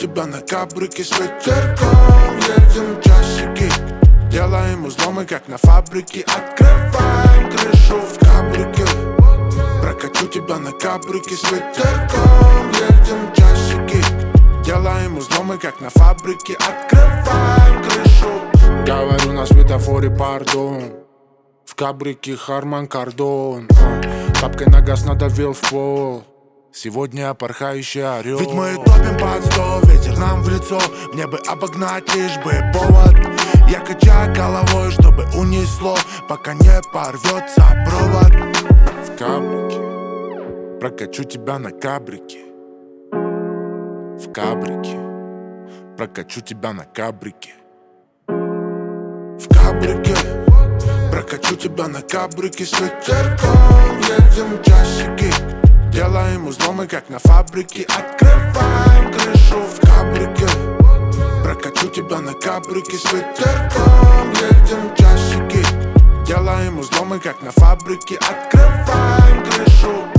тебя на кабрике с ветерком. Едем часики, делаем узломы, как на фабрике. Открываем крышу в кабрике. Прокачу тебя на кабрике с ветерком. Едем часики, делаем узломы, как на фабрике. Открываем крышу. Говорю на светофоре пардон. В кабрике Харман Кардон. Тапкой на газ надавил в пол. Сегодня порхающий орел. Ведь мы топим под стол, ветер нам в лицо. Мне бы обогнать, лишь бы повод. Я качаю головой, чтобы унесло, пока не порвется провод. В кабрике, прокачу тебя на кабрике. В кабрике, прокачу тебя на кабрике. В кабрике, прокачу тебя на кабрике с ветерком. Едем часики, делаем узломы, как на фабрике. Открываем крышу в кабрике. Прокачу тебя на кабрике с ветерком. Едем часики, делаем узломы, как на фабрике. Открываем крышу.